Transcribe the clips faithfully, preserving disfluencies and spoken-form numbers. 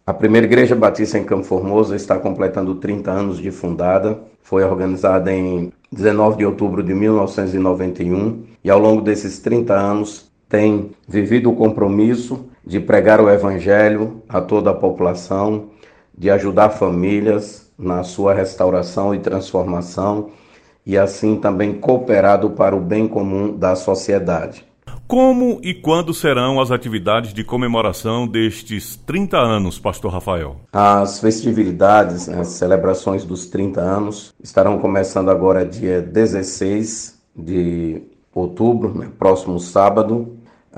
A primeira Igreja Batista em Campo Formoso está completando trinta anos de fundada. Foi organizada em dezenove de outubro de mil novecentos e noventa e um e ao longo desses trinta anos tem vivido o compromisso de pregar o Evangelho a toda a população, de ajudar famílias na sua restauração e transformação e assim também cooperado para o bem comum da sociedade. Como e quando serão as atividades de comemoração destes trinta anos, Pastor Rafael? As festividades, as celebrações dos trinta anos, estarão começando agora dia dezesseis de outubro, né, próximo sábado.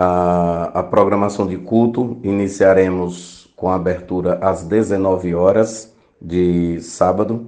A, a programação de culto iniciaremos com a abertura às dezenove horas de sábado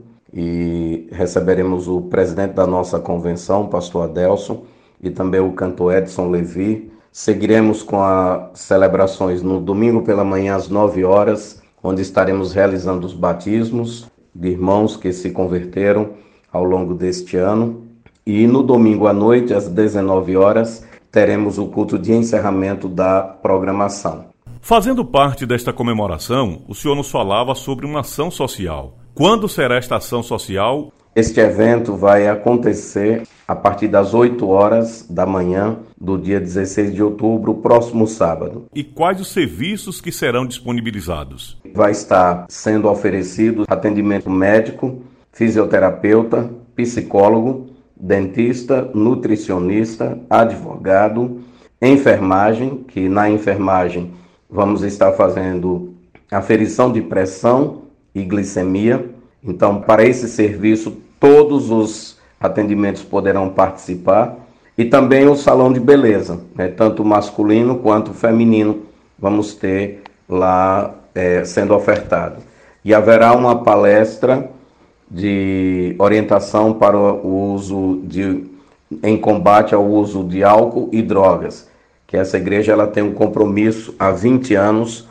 e receberemos o presidente da nossa convenção, pastor Adelson, e também o cantor Edson Levi. Seguiremos com as celebrações no domingo pela manhã às nove horas, onde estaremos realizando os batismos de irmãos que se converteram ao longo deste ano. E no domingo à noite, às dezenove horas, teremos o culto de encerramento da programação. Fazendo parte desta comemoração, o senhor nos falava sobre uma ação social. Quando será esta ação social? Este evento vai acontecer a partir das oito horas da manhã do dia dezesseis de outubro, próximo sábado. E quais os serviços que serão disponibilizados? Vai estar sendo oferecido atendimento médico, fisioterapeuta, psicólogo, dentista, nutricionista, advogado, enfermagem, que na enfermagem vamos estar fazendo aferição de pressão e glicemia. Então, para esse serviço, todos os atendimentos poderão participar. E também o salão de beleza, né? Tanto masculino quanto feminino, vamos ter lá é, sendo ofertado. E haverá uma palestra de orientação para o uso de, em combate ao uso de álcool e drogas, que essa igreja ela tem um compromisso há vinte anos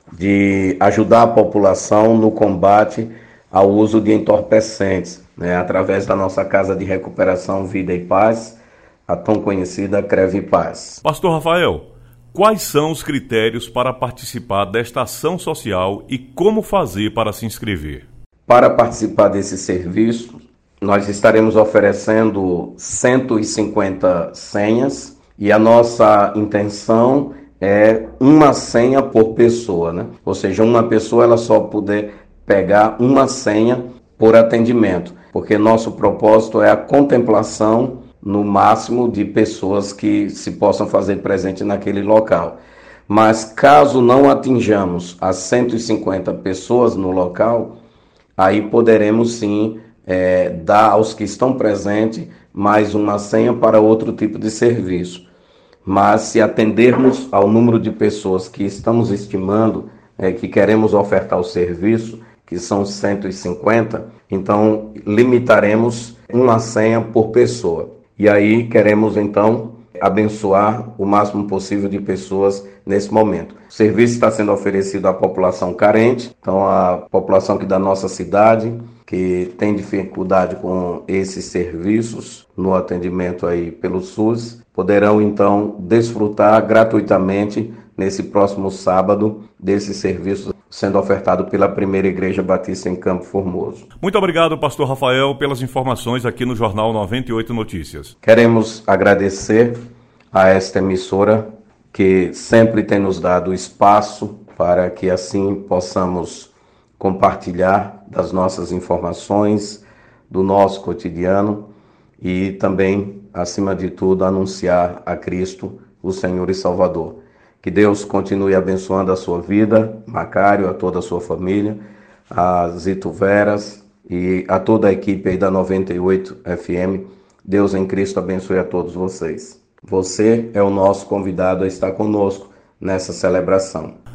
de ajudar a população no combate ao uso de entorpecentes, né, através da nossa Casa de Recuperação Vida e Paz, a tão conhecida Creve Paz. Pastor Rafael, quais são os critérios para participar desta ação social e como fazer para se inscrever? Para participar desse serviço, nós estaremos oferecendo cento e cinquenta senhas e a nossa intenção é uma senha por pessoa, né? Ou seja, uma pessoa ela só poder pegar uma senha por atendimento, porque nosso propósito é a contemplação no máximo de pessoas que se possam fazer presente naquele local. Mas caso não atinjamos as cento e cinquenta pessoas no local, aí poderemos sim é, dar aos que estão presentes mais uma senha para outro tipo de serviço. Mas se atendermos ao número de pessoas que estamos estimando, é, que queremos ofertar o serviço, que são cento e cinquenta, então limitaremos uma senha por pessoa. E aí queremos então abençoar o máximo possível de pessoas nesse momento. O serviço está sendo oferecido à população carente, então a população aqui da nossa cidade, que tem dificuldade com esses serviços no atendimento aí pelo SUS, poderão então desfrutar gratuitamente nesse próximo sábado desse serviço sendo ofertado pela primeira Igreja Batista em Campo Formoso. Muito obrigado, pastor Rafael, pelas informações aqui no Jornal noventa e oito Notícias. Queremos agradecer a esta emissora que sempre tem nos dado espaço para que assim possamos compartilhar das nossas informações, do nosso cotidiano e também, acima de tudo, anunciar a Cristo, o Senhor e Salvador. Que Deus continue abençoando a sua vida, Macário, a toda a sua família, a Zito Veras e a toda a equipe aí da noventa e oito F M. Deus em Cristo abençoe a todos vocês. Você é o nosso convidado a estar conosco nessa celebração.